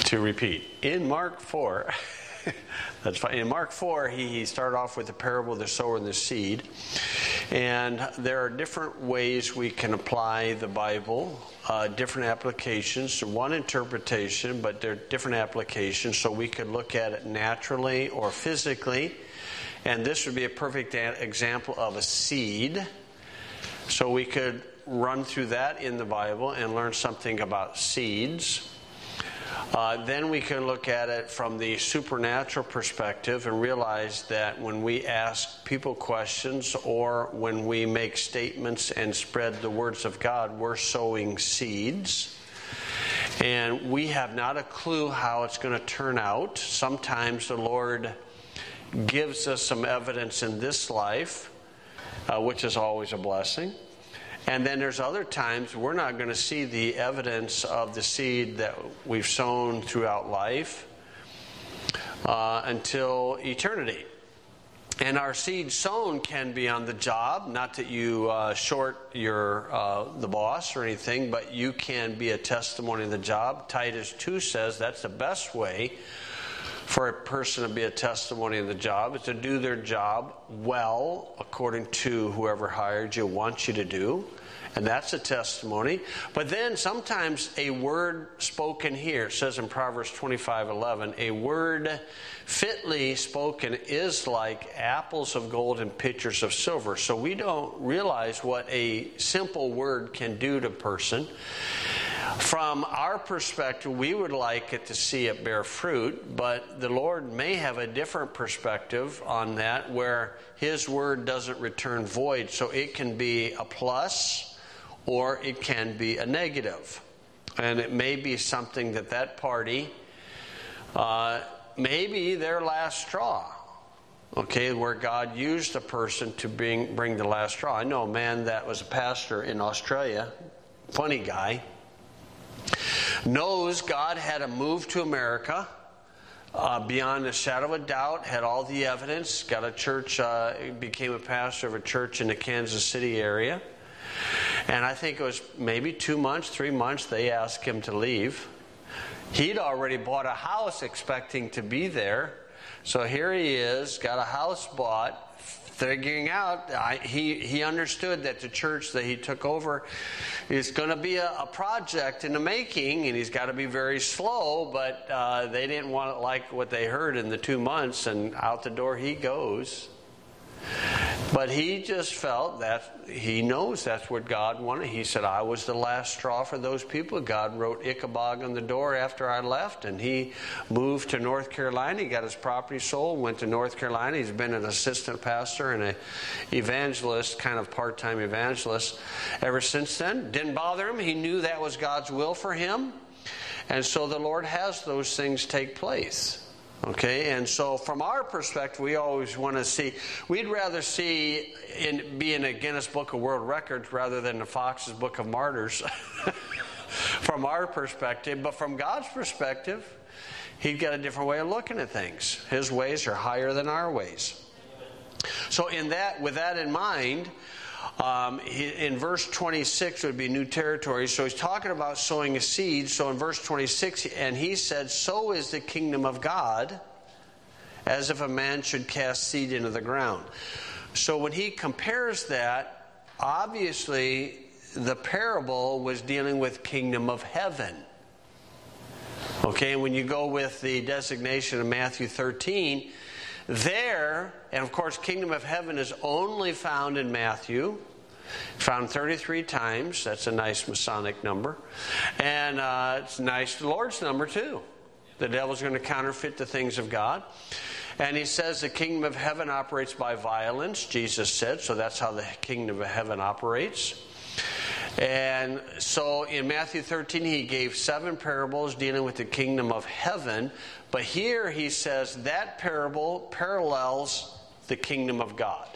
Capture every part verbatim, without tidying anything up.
to repeat. In Mark four, that's fine. In Mark four, he, he started off with the parable of the sower and the seed. And there are different ways we can apply the Bible, uh, different applications. One interpretation, but there are different applications. So we could look at it naturally or physically. And this would be a perfect example of a seed. So we could run through that in the Bible and learn something about seeds. Uh, then we can look at it from the supernatural perspective and realize that when we ask people questions or when we make statements and spread the words of God, we're sowing seeds. And we have not a clue how it's going to turn out. Sometimes the Lord gives us some evidence in this life, uh, which is always a blessing. And then there's other times we're not going to see the evidence of the seed that we've sown throughout life uh, until eternity. And our seed sown can be on the job, not that you uh, short your uh, the boss or anything, but you can be a testimony in the job. Titus two says that's the best way for a person to be a testimony in the job, is to do their job well according to whoever hired you wants you to do. And that's a testimony. But then sometimes a word spoken here, it says in Proverbs twenty-five eleven, a word fitly spoken is like apples of gold and pitchers of silver. So we don't realize what a simple word can do to a person. From our perspective, we would like it to see it bear fruit, but the Lord may have a different perspective on that where His word doesn't return void. So it can be a plus or it can be a negative. And it may be something that that party, uh, maybe their last straw. Okay, where God used a person to bring, bring the last straw. I know a man that was a pastor in Australia, funny guy, knows God had a move to America uh, beyond a shadow of a doubt, had all the evidence, got a church, uh, became a pastor of a church in the Kansas City area. And I think it was maybe two months, three months, they asked him to leave. He'd already bought a house expecting to be there. So here he is, got a house bought, figuring out, I, he, he understood that the church that he took over is going to be a, a project in the making, and he's got to be very slow, but uh, they didn't want to like what they heard in the two months, and out the door he goes. But he just felt that he knows that's what God wanted. He said, I was the last straw for those people. God wrote Ichabod on the door after I left, and he moved to North Carolina. He got his property sold, went to North Carolina. He's been an assistant pastor and an evangelist, kind of part-time evangelist ever since then. Didn't bother him. He knew that was God's will for him. And so the Lord has those things take place. Okay, and so from our perspective, we always want to see, we'd rather see in, be in a Guinness Book of World Records rather than the Fox's Book of Martyrs from our perspective. But from God's perspective, He's got a different way of looking at things. His ways are higher than our ways. So in that, with that in mind, Um, he, in verse twenty-six would be new territory. So he's talking about sowing a seed. So in verse twenty-six, and he said, so is the kingdom of God, as if a man should cast seed into the ground. So when he compares that, obviously the parable was dealing with kingdom of heaven. Okay, when you go with the designation of Matthew thirteen, there, and of course, kingdom of heaven is only found in Matthew, found thirty-three times. That's a nice Masonic number. And uh, it's nice, the Lord's number too. The devil's going to counterfeit the things of God. And he says the kingdom of heaven operates by violence, Jesus said, so that's how the kingdom of heaven operates. And so in Matthew thirteen, he gave seven parables dealing with the kingdom of heaven. But here he says that parable parallels the kingdom of God.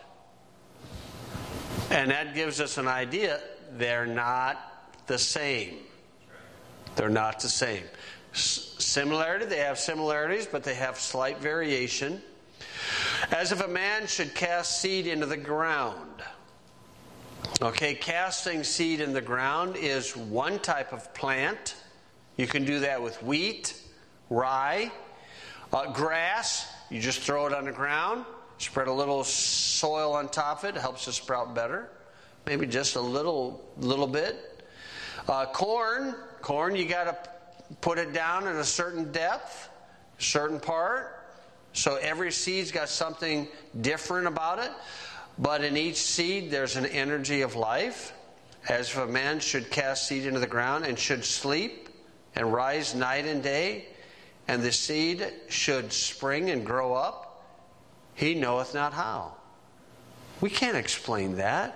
And that gives us an idea they're not the same. They're not the same. S- similarity, they have similarities, but they have slight variation. As if a man should cast seed into the ground. Okay, casting seed in the ground is one type of plant. You can do that with wheat, rye. Uh, grass, you just throw it on the ground, spread a little soil on top of it, helps it sprout better. Maybe just a little, little bit. Uh, corn, corn, you got to put it down at a certain depth, certain part. So every seed's got something different about it. But in each seed, there's an energy of life. As if a man should cast seed into the ground and should sleep and rise night and day, and the seed should spring and grow up, he knoweth not how. We can't explain that.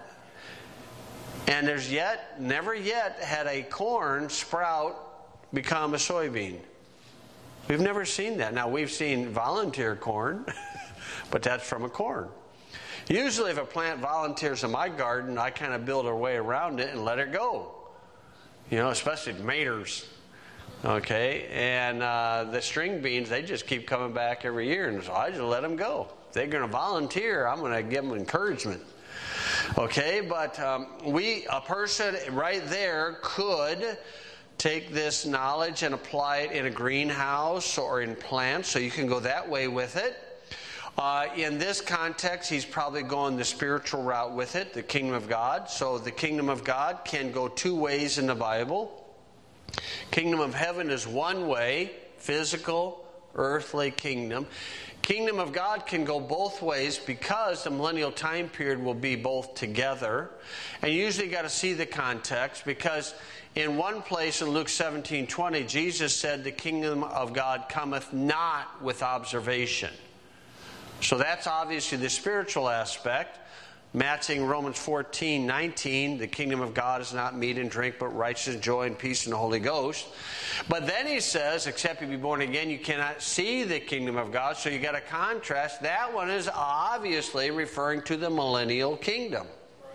And there's yet, never yet had a corn sprout become a soybean. We've never seen that. Now, we've seen volunteer corn, but that's from a corn. Usually if a plant volunteers in my garden, I kind of build a way around it and let it go. You know, especially tomatoes. Okay, and uh, the string beans, they just keep coming back every year, and so I just let them go. If they're going to volunteer, I'm going to give them encouragement. Okay, but um, we, a person right there could take this knowledge and apply it in a greenhouse or in plants, so you can go that way with it. Uh, in this context, he's probably going the spiritual route with it, the kingdom of God. So the kingdom of God can go two ways in the Bible. Kingdom of heaven is one way, physical, earthly kingdom. Kingdom of God can go both ways because the millennial time period will be both together. And you usually got to see the context, because in one place in Luke seventeen twenty, Jesus said the kingdom of God cometh not with observation. So that's obviously the spiritual aspect. Matching Romans fourteen nineteen, the kingdom of God is not meat and drink, but righteousness, joy, and peace in the Holy Ghost. But then he says, except you be born again, you cannot see the kingdom of God. So you got to contrast. That one is obviously referring to the millennial kingdom.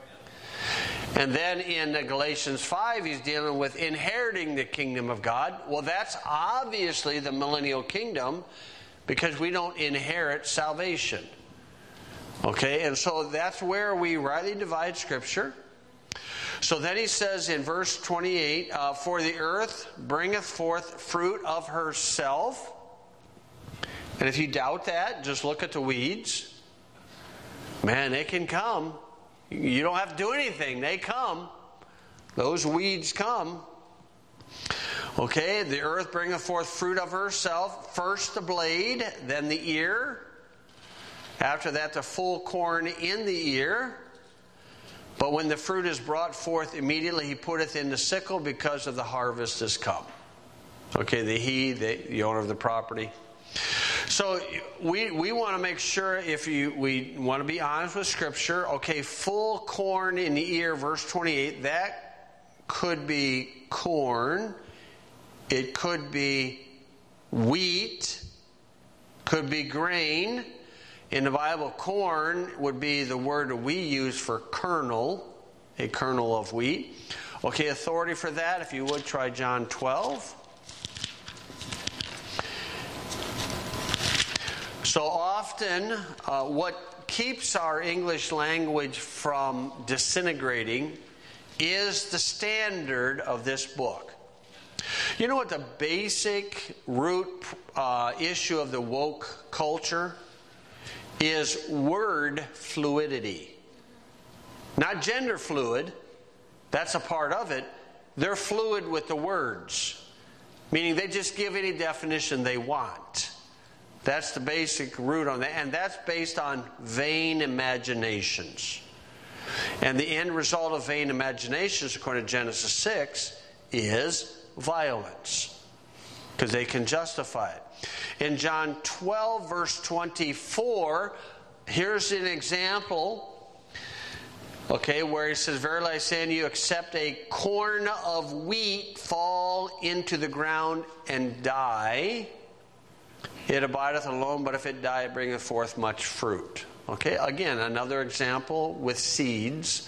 And then in Galatians five, he's dealing with inheriting the kingdom of God. Well, that's obviously the millennial kingdom, because we don't inherit salvation. Okay, and so that's where we rightly divide Scripture. So then he says in verse twenty-eight, uh, for the earth bringeth forth fruit of herself. And if you doubt that, just look at the weeds. Man, they can come. You don't have to do anything. They come. Those weeds come. Okay, the earth bringeth forth fruit of herself. First the blade, then the ear. After that, the full corn in the ear. But when the fruit is brought forth, immediately he putteth in the sickle, because of the harvest is come. Okay, the he, the, the owner of the property. So we we want to make sure, if you we want to be honest with Scripture. Okay, full corn in the ear, verse twenty-eight. That could be corn. It could be wheat. Could be grain. In the Bible, corn would be the word we use for kernel, a kernel of wheat. Okay, authority for that, if you would, try John twelve. So often, uh, what keeps our English language from disintegrating is the standard of this book. You know what the basic root uh, issue of the woke culture is? Word fluidity. Not gender fluid. That's a part of it. They're fluid with the words. Meaning they just give any definition they want. That's the basic root on that. And that's based on vain imaginations. And the end result of vain imaginations, according to Genesis six, is violence. Because they can justify it. In John twelve, verse twenty-four, here's an example, okay, where he says, verily I say unto you, except a corn of wheat fall into the ground and die, it abideth alone, but if it die, it bringeth forth much fruit. Okay, again, another example with seeds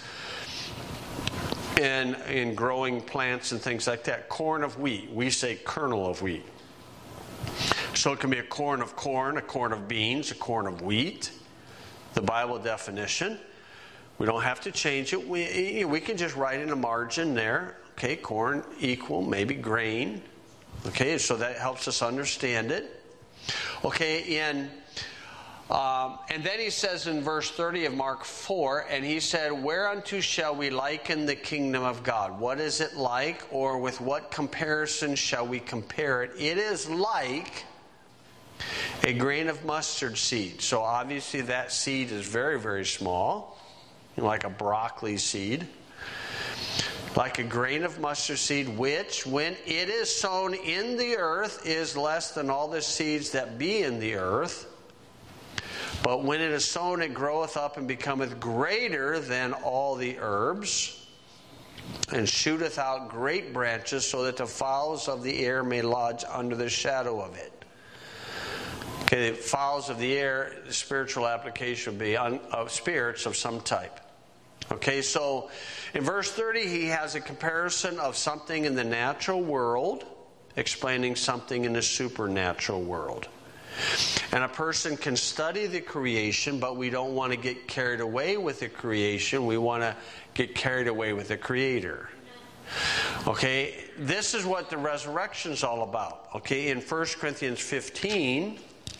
and in growing plants and things like that. Corn of wheat. We say kernel of wheat. So it can be a corn of corn, a corn of beans, a corn of wheat. The Bible definition. We don't have to change it. We, we can just write in a margin there. Okay, corn equal, maybe grain. Okay, so that helps us understand it. Okay, in um, and then he says in verse thirty of Mark four, and he said, whereunto shall we liken the kingdom of God? What is it like, or with what comparison shall we compare it? It is like a grain of mustard seed. So obviously that seed is very, very small, like a broccoli seed. Like a grain of mustard seed, which, when it is sown in the earth, is less than all the seeds that be in the earth. But when it is sown, it groweth up and becometh greater than all the herbs, and shooteth out great branches, so that the fowls of the air may lodge under the shadow of it. Okay, the fowls of the air, the spiritual application would be un, of spirits of some type. Okay, so in verse thirty, he has a comparison of something in the natural world, explaining something in the supernatural world. And a person can study the creation, but we don't want to get carried away with the creation. We want to get carried away with the Creator. Okay, this is what the resurrection is all about. Okay, in First Corinthians fifteen,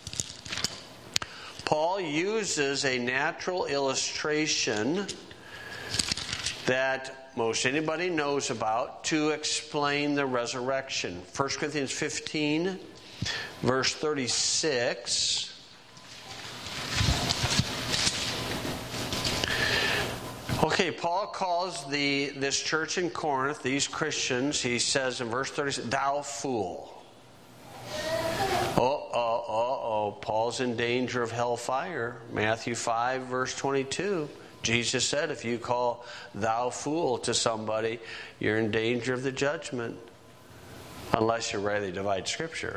Paul uses a natural illustration that most anybody knows about to explain the resurrection. First Corinthians fifteen, verse thirty-six. Okay, Paul calls the this church in Corinth, these Christians, he says in verse thirty-six, thou fool. Oh, oh, oh, oh, Paul's in danger of hellfire. Matthew five, verse twenty-two. Jesus said, if you call thou fool to somebody, you're in danger of the judgment. Unless you rightly divide Scripture.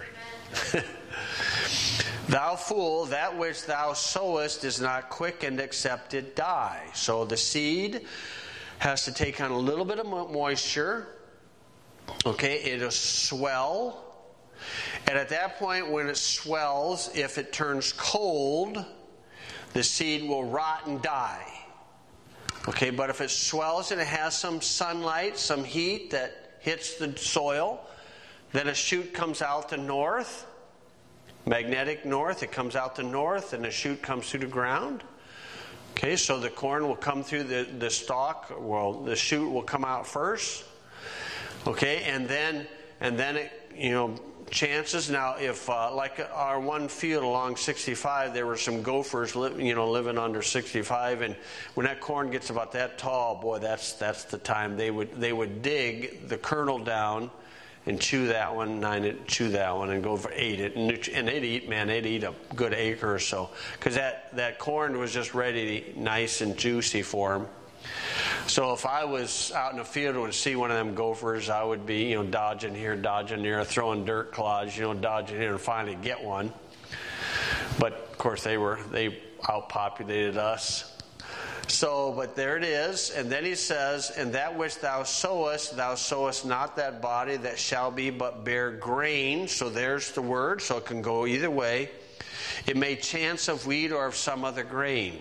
Thou fool, that which thou sowest is not quickened except it die. So the seed has to take on a little bit of moisture. Okay, it'll swell. And at that point, when it swells, if it turns cold, the seed will rot and die. Okay, but if it swells and it has some sunlight, some heat that hits the soil, then a shoot comes out the north, magnetic north, it comes out the north, and a shoot comes through the ground. Okay, so the corn will come through the, the stalk, well, the shoot will come out first. Okay, and then, and then it, you know, chances now if uh, like our one field along sixty-five, there were some gophers li- you know living under sixty-five, and when that corn gets about that tall, boy, that's that's the time they would they would dig the kernel down and chew that one, nine it, chew that one, and go for eat it, and, and they'd eat man they'd eat a good acre or so, because that that corn was just ready, nice and juicy for them. So if I was out in the field and would see one of them gophers, I would be, you know, dodging here, dodging there, throwing dirt clods, you know, dodging here, and finally get one. But of course they were they outpopulated us. So, but there it is. And then he says, and that which thou sowest, thou sowest not that body that shall be, but bear grain. So there's the word. So it can go either way. It may chance of wheat or of some other grain.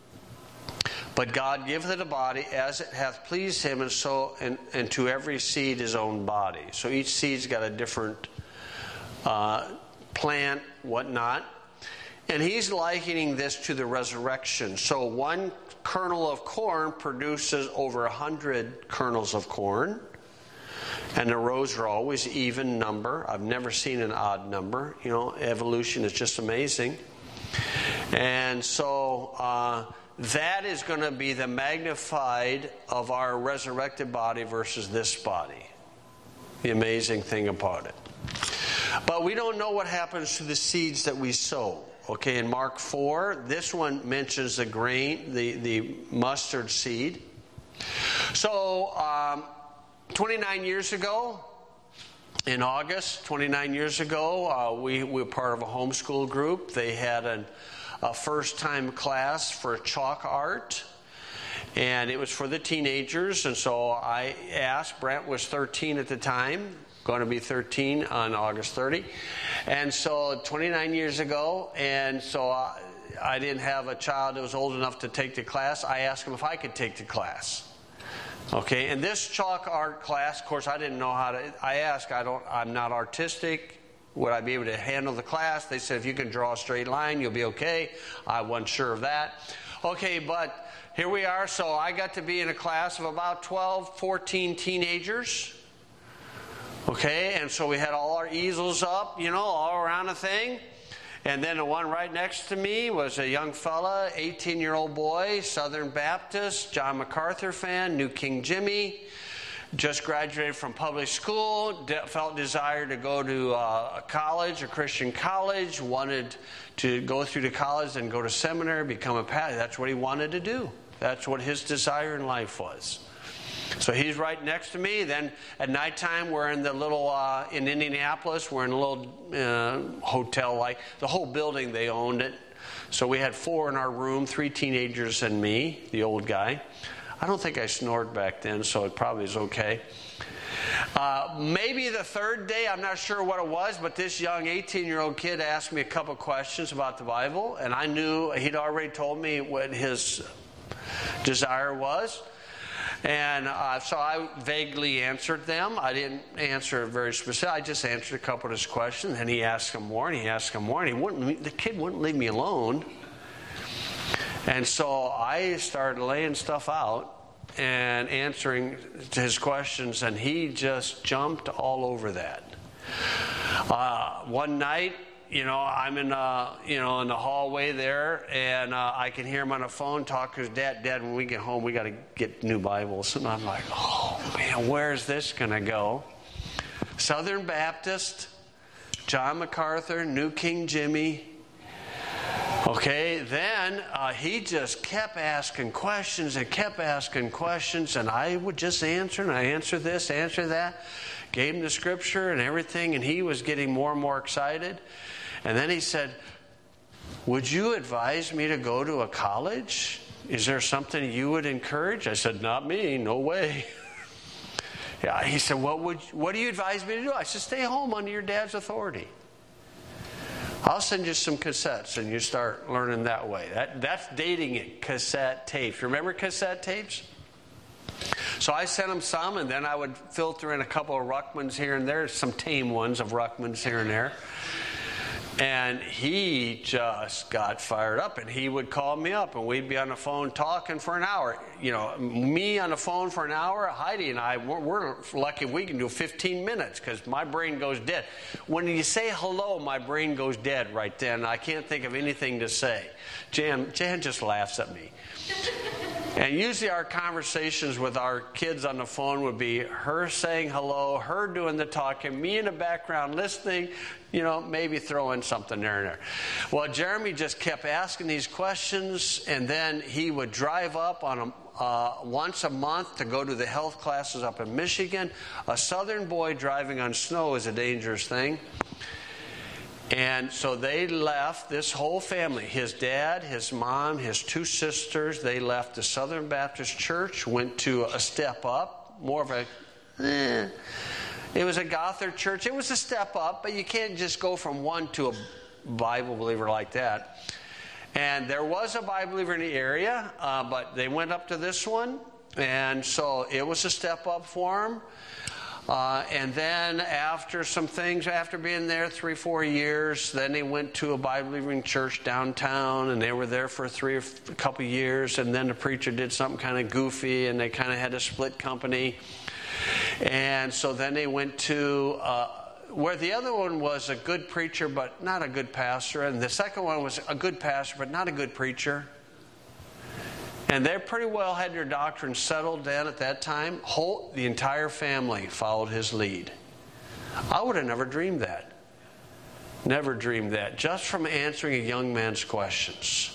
But God giveth it a body as it hath pleased him, and so and, and to every seed his own body. So each seed's got a different uh, plant, whatnot. And he's likening this to the resurrection. So one kernel of corn produces over a hundred kernels of corn. And the rows are always even number. I've never seen an odd number. You know, evolution is just amazing. And so uh, that is going to be the magnified of our resurrected body versus this body. The amazing thing about it. But we don't know what happens to the seeds that we sow. Okay, in Mark four, this one mentions the grain, the, the mustard seed. So, um, twenty-nine years ago, in August, twenty-nine years ago, uh, we, we were part of a homeschool group. They had an, a first-time class for chalk art, and it was for the teenagers. And so I asked, Brent was thirteen at the time, going to be thirteen on August thirtieth. And so twenty-nine years ago, and so I, I didn't have a child that was old enough to take the class. I asked him if I could take the class. Okay, in this chalk art class, of course, I didn't know how to, I asked, I don't, I'm not artistic. Would I be able to handle the class? They said, if you can draw a straight line, you'll be okay. I wasn't sure of that. Okay, but here we are. So I got to be in a class of about twelve, fourteen teenagers. Okay, and so we had all our easels up, you know, all around the thing. And then the one right next to me was a young fella, eighteen-year-old boy, Southern Baptist, John MacArthur fan, New King Jimmy, just graduated from public school, de- felt desire to go to uh, a college, a Christian college, wanted to go through the college and go to seminary, become a pastor. That's what he wanted to do. That's what his desire in life was. So he's right next to me. Then at nighttime, we're in the little, uh, in Indianapolis, we're in a little uh, hotel, like the whole building, they owned it. So we had four in our room, three teenagers and me, the old guy. I don't think I snored back then, so it probably is okay. Uh, maybe the third day, I'm not sure what it was, but this young eighteen-year-old kid asked me a couple questions about the Bible, and I knew he'd already told me what his desire was. And uh, so I vaguely answered them. I didn't answer very specific. I just answered a couple of his questions. And he asked him more, and he asked him more. And he wouldn't. The kid wouldn't leave me alone. And so I started laying stuff out and answering to his questions. And he just jumped all over that. Uh, one night, you know, I'm in, uh, you know, in the hallway there, and uh, I can hear him on the phone talk to his dad. Dad, when we get home, we got to get new Bibles. And I'm like, oh man, where's this going to go? Southern Baptist, John MacArthur, New King Jimmy. Okay, then uh, he just kept asking questions and kept asking questions, and I would just answer, and I answer this, answer that, gave him the scripture and everything, and he was getting more and more excited. And then he said, would you advise me to go to a college? Is there something you would encourage? I said, not me, no way. Yeah, he said, what would what do you advise me to do? I said, stay home under your dad's authority. I'll send you some cassettes and you start learning that way. That That's dating it, cassette tapes. Remember cassette tapes? So I sent him some, and then I would filter in a couple of Ruckmans here and there, some tame ones of Ruckmans here and there. And he just got fired up, and he would call me up, and we'd be on the phone talking for an hour. You know, me on the phone for an hour, Heidi and I, we're, we're lucky we can do fifteen minutes because my brain goes dead. When you say hello, my brain goes dead right then. I can't think of anything to say. Jan, Jan just laughs at me. And usually our conversations with our kids on the phone would be her saying hello, her doing the talking, me in the background listening, you know, maybe throwing something there and there. Well, Jeremy just kept asking these questions, and then he would drive up on a, uh, once a month to go to the health classes up in Michigan. A southern boy driving on snow is a dangerous thing. And so they left, this whole family, his dad, his mom, his two sisters, they left the Southern Baptist Church, went to a step up, more of a, eh, it was a Gothard church. It was a step up, but you can't just go from one to a Bible believer like that. And there was a Bible believer in the area, uh, but they went up to this one, and so it was a step up for them. Uh, and then after some things, after being there three, four years, then they went to a Bible-believing church downtown, and they were there for three or a couple years, and then the preacher did something kind of goofy, and they kind of had to split company. And so then they went to uh, where the other one was a good preacher, but not a good pastor, and the second one was a good pastor, but not a good preacher. And they pretty well had their doctrine settled down at that time. Whole, the entire family followed his lead. I would have never dreamed that. Never dreamed that. Just from answering a young man's questions.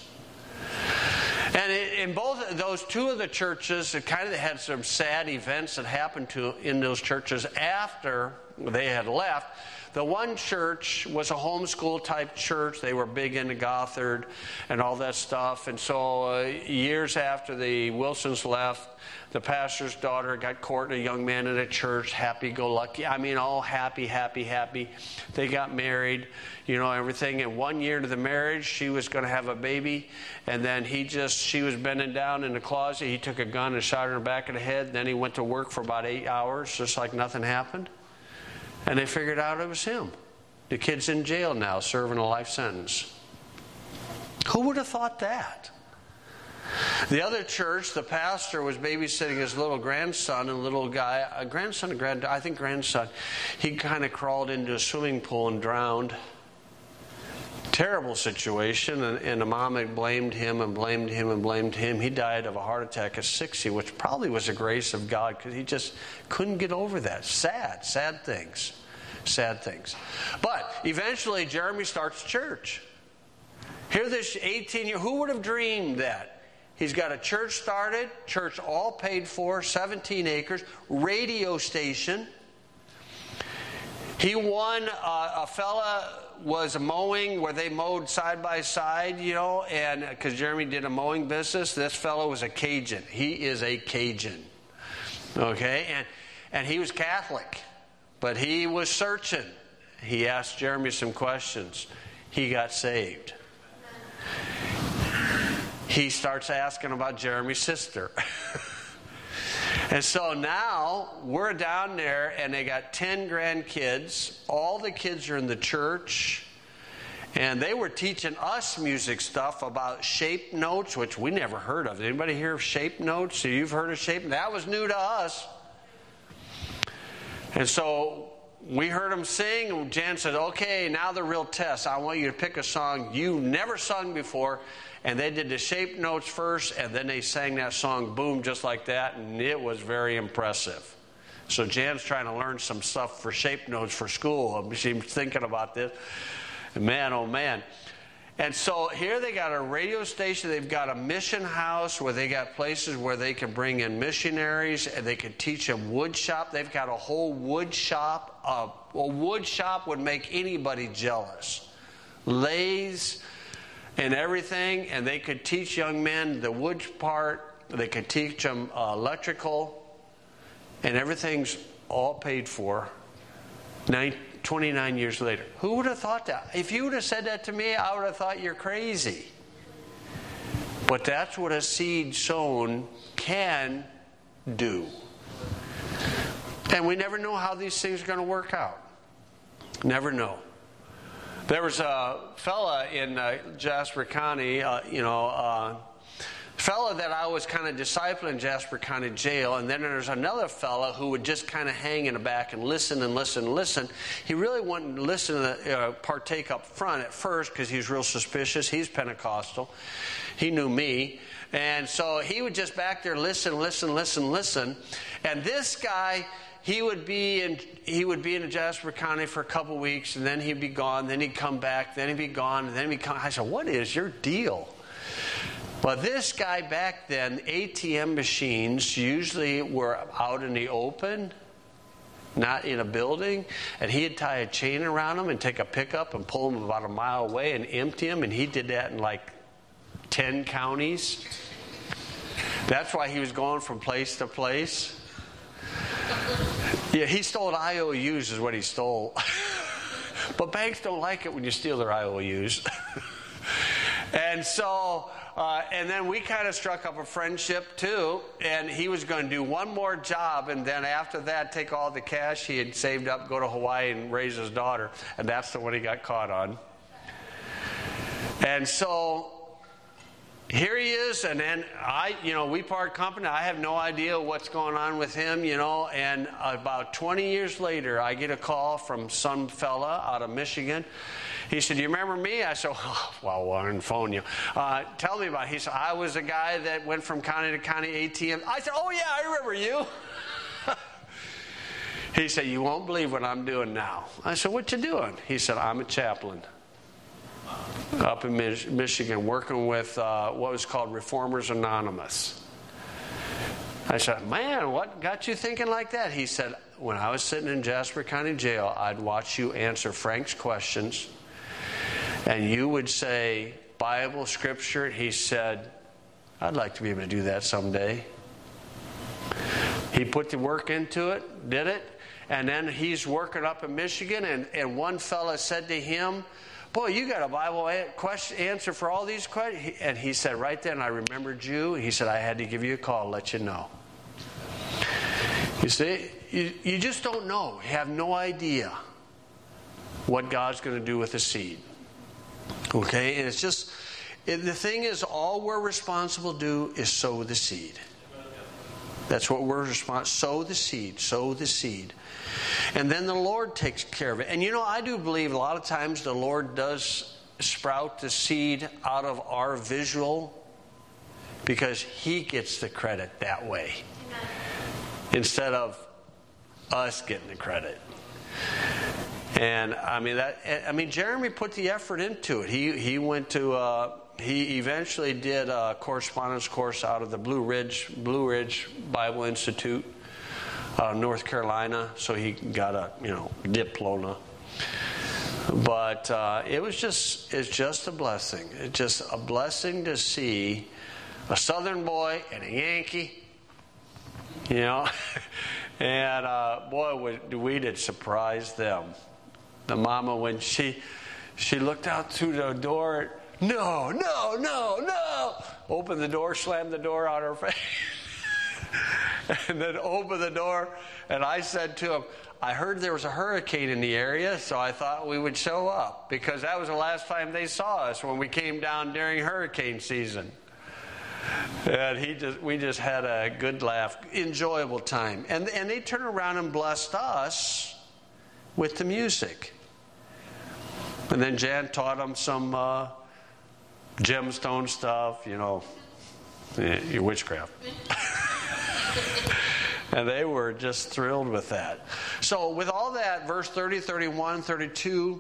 And in both of those two of the churches, it kind of had some sad events that happened to in those churches after they had left. the one church was a homeschool type church. They were big into Gothard and all that stuff. And so uh, years after the Wilsons left, the pastor's daughter got courting a young man in a church, happy-go-lucky. I mean, all happy, happy, happy. They got married, you know, everything. And one year into the marriage, she was going to have a baby. And then he just, she was bending down in the closet. He took a gun and shot her in the back of the head. Then he went to work for about eight hours, just like nothing happened. And they figured out it was him. The kid's in jail now, serving a life sentence. Who would have thought that? The other church, the pastor was babysitting his little grandson, and little guy, a grandson, a grand, I think grandson, he kind of crawled into a swimming pool and drowned. Terrible situation, and, and the mom had blamed him and blamed him and blamed him. He died of a heart attack at sixty, which probably was a grace of God because he just couldn't get over that. Sad, sad things. Sad things. But eventually Jeremy starts church. Here this eighteen-year, who would have dreamed that? He's got a church started, church all paid for, seventeen acres, radio station. He won, uh, a fella was mowing where they mowed side by side, you know, and because Jeremy did a mowing business, this fellow was a Cajun. He is a Cajun. Okay, and, and he was Catholic, but he was searching. He asked Jeremy some questions. He got saved. He starts asking about Jeremy's sister. And so now we're down there and they got ten grandkids. All the kids are in the church. And they were teaching us music stuff about shape notes, which we never heard of. Anybody hear of shape notes? So you've heard of shape? That was new to us. And so we heard them sing, and Jan said, okay, now the real test. I want you to pick a song you never sung before. And they did the shape notes first, and then they sang that song, boom, just like that, and it was very impressive. So Jan's trying to learn some stuff for shape notes for school. She's thinking about this. Man, oh man. And so here they got a radio station. They've got a mission house where they got places where they can bring in missionaries, and they can teach them wood shop. They've got a whole wood shop. Uh, a wood shop would make anybody jealous. Lathes and everything, and they could teach young men the wood part. They could teach them uh, electrical, and everything's all paid for. Nine, twenty-nine years later. Who would have thought that? If you would have said that to me, I would have thought you're crazy. But that's what a seed sown can do. And we never know how these things are going to work out. Never know. There was a fella in uh, Jasper County, uh, you know, uh, fella that I was kind of discipling in Jasper County Jail, and then there's another fella who would just kind of hang in the back and listen and listen and listen. He really wouldn't listen to uh, partake up front at first because he was real suspicious. He's Pentecostal. He knew me. And so he would just back there listen, listen, listen, listen. And this guy, he would be in he would be in Jasper County for a couple weeks, and then he'd be gone. Then he'd come back. Then he'd be gone. And then he'd come. I said, "What is your deal?" Well, this guy back then, A T M machines usually were out in the open, not in a building, and he'd tie a chain around them and take a pickup and pull them about a mile away and empty them, and he did that in like ten counties. That's why he was going from place to place. Yeah, he stole I O Us is what he stole. But banks don't like it when you steal their I O Us. And so, uh, and then we kind of struck up a friendship too, and he was going to do one more job, and then after that take all the cash he had saved up, go to Hawaii and raise his daughter, and that's the one he got caught on. And so here he is, and then I, you know, we part company. I have no idea what's going on with him, you know, and about twenty years later, I get a call from some fella out of Michigan. He said, "Do you remember me?" I said, "Oh, well, I didn't phone you. Uh, tell me about it." He said, "I was a guy that went from county to county A T M. I said, "Oh, yeah, I remember you." He said, "You won't believe what I'm doing now." I said, "What you doing?" He said, "I'm a chaplain up in Mich- Michigan working with uh, what was called Reformers Anonymous." I said, "Man, what got you thinking like that?" He said, when I was sitting in Jasper County Jail, I'd watch you answer Frank's questions, and you would say, Bible, Scripture. He said, I'd like to be able to do that someday. He put the work into it, did it, and then he's working up in Michigan, and, and one fella said to him, boy, you got a Bible question, answer for all these questions? And he said, right then, I remembered you. He said, I had to give you a call, let you know. You see, you, you just don't know. You have no idea what God's going to do with the seed. Okay? And it's just, it, the thing is, all we're responsible to do is sow the seed. That's what we're responsible. Sow the seed. Sow the seed. And then the Lord takes care of it. And you know, I do believe a lot of times the Lord does sprout the seed out of our visual because He gets the credit that way. Amen. Instead of us getting the credit. And I mean that. I mean, Jeremy put the effort into it. He he went to. Uh, he eventually did a correspondence course out of the Blue Ridge Blue Ridge Bible Institute, uh, North Carolina. So he got a you know diploma. But uh, it was just it's just a blessing. It's just a blessing to see a Southern boy and a Yankee. You know, and uh, boy, we, we did surprise them. The mama, when she she looked out through the door, no, no, no, no, opened the door, slammed the door on her face, and then opened the door, and I said to him, I heard there was a hurricane in the area, so I thought we would show up, because that was the last time they saw us, when we came down during hurricane season. And he just, we just had a good laugh, enjoyable time. And, and they turned around and blessed us with the music. And then Jan taught them some uh, gemstone stuff, you know, your witchcraft. And they were just thrilled with that. So with all that, verse thirty, thirty-one, thirty-two,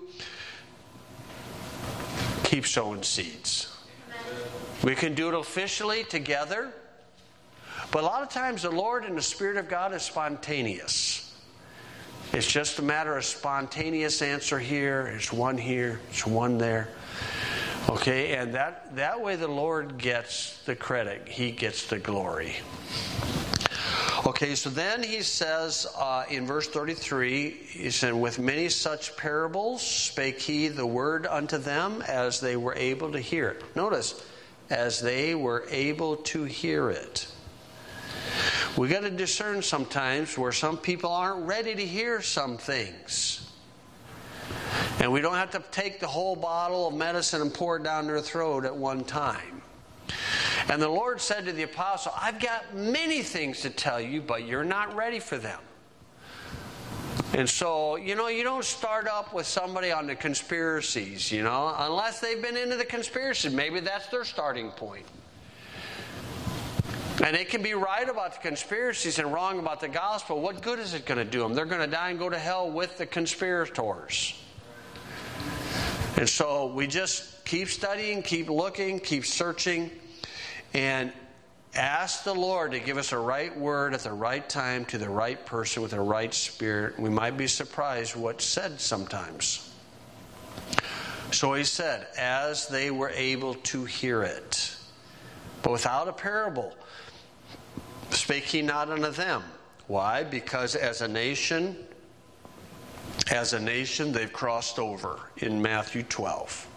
keep sowing seeds. We can do it officially together, but a lot of times the Lord and the Spirit of God is spontaneous. It's just a matter of spontaneous answer here. It's one here. It's one there. Okay, and that, that way the Lord gets the credit. He gets the glory. Okay, so then he says uh, in verse thirty-three, he said, with many such parables spake he the word unto them as they were able to hear it. Notice, as they were able to hear it. We got to discern sometimes where some people aren't ready to hear some things. And we don't have to take the whole bottle of medicine and pour it down their throat at one time. And the Lord said to the apostle, I've got many things to tell you, but you're not ready for them. And so, you know, you don't start up with somebody on the conspiracies, you know, unless they've been into the conspiracy. Maybe that's their starting point. And they can be right about the conspiracies and wrong about the gospel. What good is it going to do them? They're going to die and go to hell with the conspirators. And so we just keep studying, keep looking, keep searching, and ask the Lord to give us a right word at the right time to the right person with the right spirit. We might be surprised what's said sometimes. So he said, as they were able to hear it, but without a parable, spake he not unto them. Why? Because as a nation, as a nation, they've crossed over in Matthew twelve.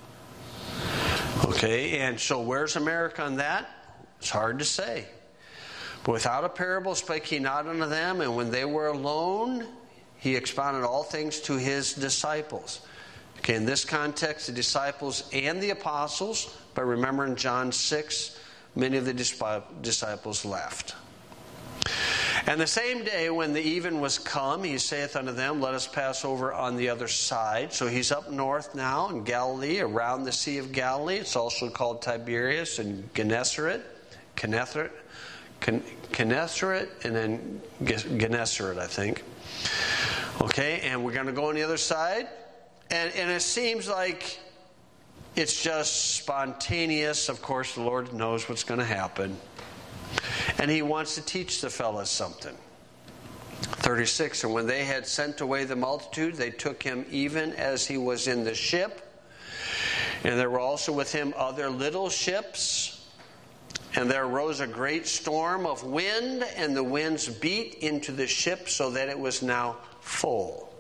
Okay, and so where's America on that? It's hard to say. But without a parable spake he not unto them, and when they were alone, he expounded all things to his disciples. Okay, in this context, the disciples and the apostles, but remember in John six, many of the disciples left. And the same day when the even was come, he saith unto them, let us pass over on the other side. So he's up north now in Galilee, around the Sea of Galilee. It's also called Tiberias and Gennesaret. Gennesaret, Gennesaret, and then Gennesaret, I think. Okay, and we're going to go on the other side. And, and it seems like it's just spontaneous. Of course, the Lord knows what's going to happen. And he wants to teach the fellas something. thirty-six, and when they had sent away the multitude, they took him even as he was in the ship. And there were also with him other little ships. And there arose a great storm of wind, and the winds beat into the ship so that it was now full.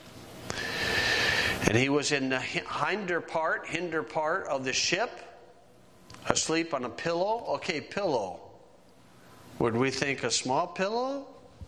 And he was in the hinder part, hinder part of the ship, asleep on a pillow. Okay, pillow. Would we think a small pillow?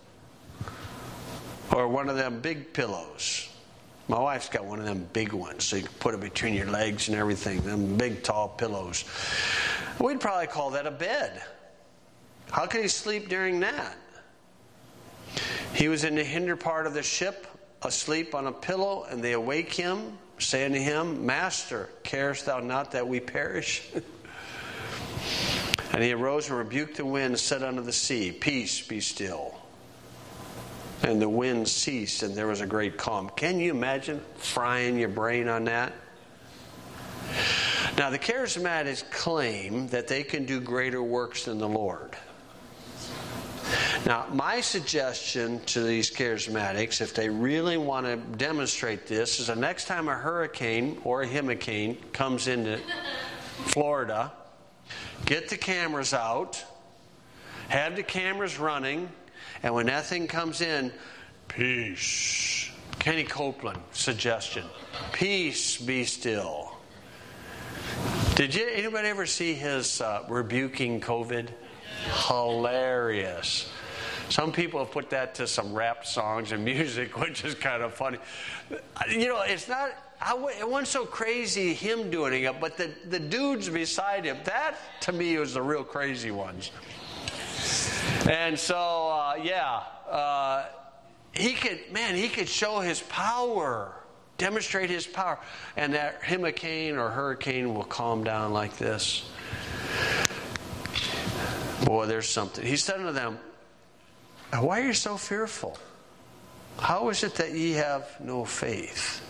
Or one of them big pillows? My wife's got one of them big ones, so you can put it between your legs and everything. Them big, tall pillows. We'd probably call that a bed. How could he sleep during that? He was in the hinder part of the ship, asleep on a pillow, and they awake him, saying to him, Master, carest thou not that we perish? And he arose and rebuked the wind and said unto the sea, Peace, be still. And the wind ceased, and there was a great calm. Can you imagine frying your brain on that? Now, the charismatics claim that they can do greater works than the Lord. Now, my suggestion to these charismatics, if they really want to demonstrate this, is the next time a hurricane or a himicane comes into Florida, get the cameras out, have the cameras running, and when that thing comes in, peace. Kenny Copeland suggestion. Peace, be still. Did you anybody ever see his uh, rebuking COVID? Hilarious. Some people have put that to some rap songs and music, which is kind of funny. You know, it's not, I, it wasn't so crazy him doing it, but the, the dudes beside him, that to me was the real crazy ones. And so, uh, yeah, uh, he could, man, he could show his power, demonstrate his power. And that hurricane or hurricane will calm down like this. Boy, there's something. He said unto them, Why are you so fearful? How is it that ye have no faith?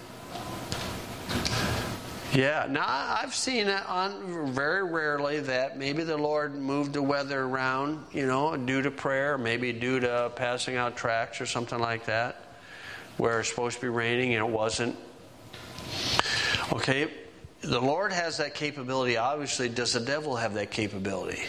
Yeah, now I've seen it on very rarely that maybe the Lord moved the weather around, you know, due to prayer, maybe due to passing out tracts or something like that, where it's supposed to be raining and it wasn't. Okay, the Lord has that capability. Obviously, does the devil have that capability?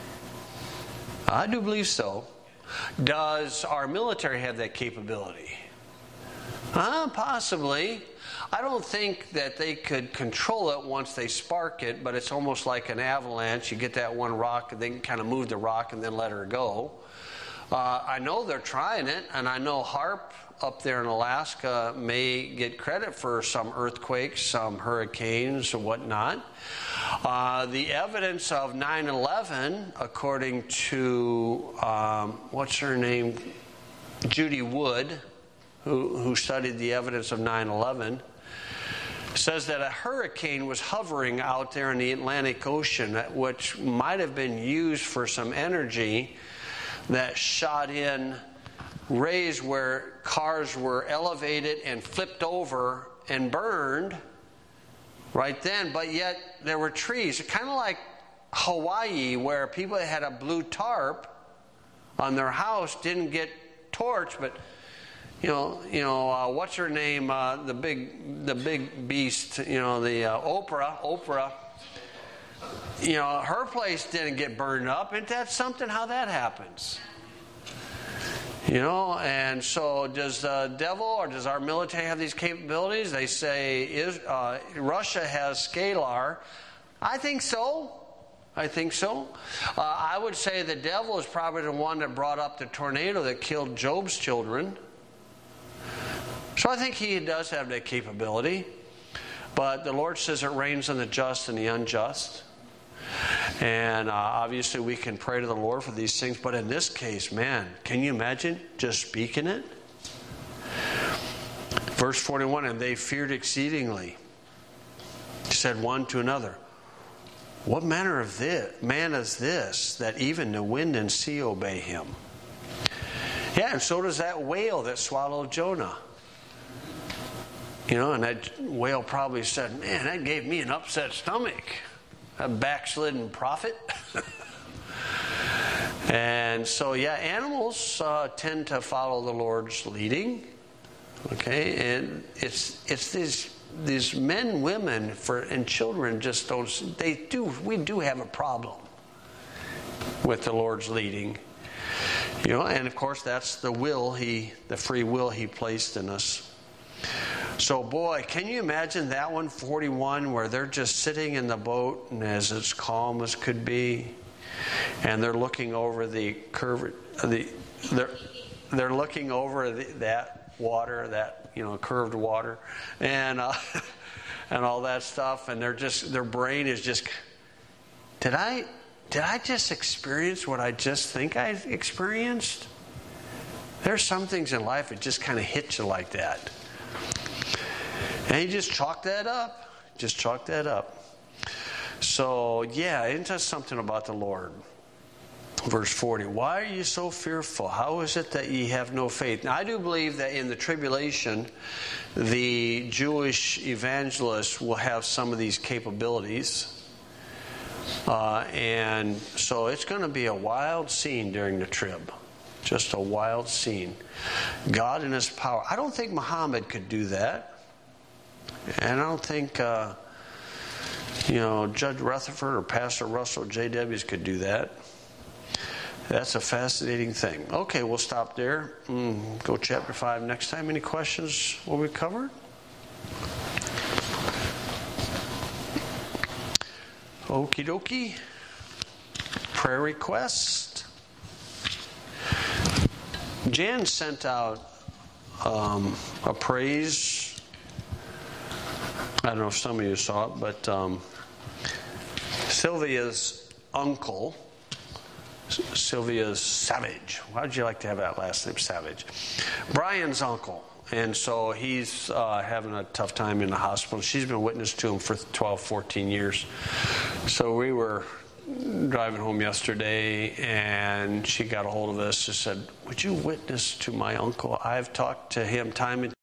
I do believe so. Does our military have that capability? Uh, possibly. I don't think that they could control it once they spark it, but it's almost like an avalanche. You get that one rock, and they can kind of move the rock and then let her go. Uh, I know they're trying it, and I know HAARP up there in Alaska may get credit for some earthquakes, some hurricanes, and whatnot. Uh, the evidence of nine eleven, according to, um, what's her name, Judy Wood, who, who studied the evidence of nine eleven, says that a hurricane was hovering out there in the Atlantic Ocean, which might have been used for some energy that shot in rays where cars were elevated and flipped over and burned right then, but yet there were trees. Kind of like Hawaii, where people that had a blue tarp on their house didn't get torched, but You know, you know, uh, what's her name? Uh, the big, the big beast. You know, the uh, Oprah. Oprah. You know, her place didn't get burned up. Isn't that something? How that happens? You know, and so does the devil or does our military have these capabilities? They say is uh, Russia has scalar. I think so. I think so. Uh, I would say the devil is probably the one that brought up the tornado that killed Job's children. So I think he does have that capability. But the Lord says it rains on the just and the unjust. And uh, obviously we can pray to the Lord for these things. But in this case, man, can you imagine just speaking it? Verse forty-one, and they feared exceedingly. Said one to another, what manner of this, man is this, that even the wind and sea obey him? Yeah, and so does that whale that swallowed Jonah. You know, and that whale probably said, man, that gave me an upset stomach. A backslidden prophet. And so, yeah, animals uh, tend to follow the Lord's leading. Okay, and it's it's these these men, women, for and children just don't. They do. We do have a problem with the Lord's leading. You know, and of course that's the will he, the free will he placed in us. So, boy, can you imagine that one, forty-one, where they're just sitting in the boat and as it's calm as could be, and they're looking over the curve, the they're they're looking over the, that water, that you know curved water, and uh, and all that stuff, and they're just their brain is just, did I did I just experience what I just think I experienced? There's some things in life that just kind of hit you like that. And you just chalk that up. Just chalk that up. So, yeah, into something about the Lord. Verse forty, why are you so fearful? How is it that ye have no faith? Now, I do believe that in the tribulation, the Jewish evangelists will have some of these capabilities. Uh, and so it's going to be a wild scene during the trib. Just a wild scene. God in His power. I don't think Muhammad could do that. And I don't think, uh, you know, Judge Rutherford or Pastor Russell J Ws could do that. That's a fascinating thing. Okay, we'll stop there. Mm, go chapter five next time. Any questions? What we covered? Okie dokie. Prayer request. Jan sent out um, a praise. I don't know if some of you saw it, but um, Sylvia's uncle, Sylvia's Savage. How would you like to have that last name, Savage? Brian's uncle. And so he's uh, having a tough time in the hospital. She's been witness to him for twelve, fourteen years. So we were driving home yesterday, and she got a hold of us and said, would you witness to my uncle? I've talked to him time and